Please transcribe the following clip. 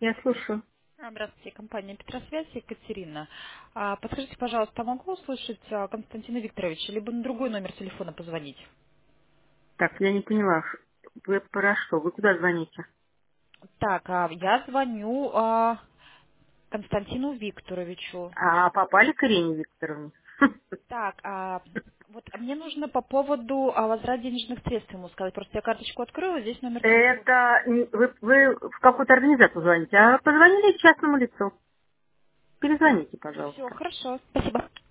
Я слушаю. Здравствуйте, компания Петросвязь, Екатерина. Подскажите, пожалуйста, могу услышать Константина Викторовича, либо на другой номер телефона позвонить? Так, я не поняла. Вы про что? Вы куда звоните? Так, я звоню Константину Викторовичу. А попали к Ирине Викторовне? Так, вот мне нужно по поводу возврата денежных средств ему сказать. Просто я карточку открыла, здесь номер телефона. Это вы в какую-то организацию звоните, а позвонили частному лицу. Перезвоните, Все, пожалуйста. хорошо, спасибо.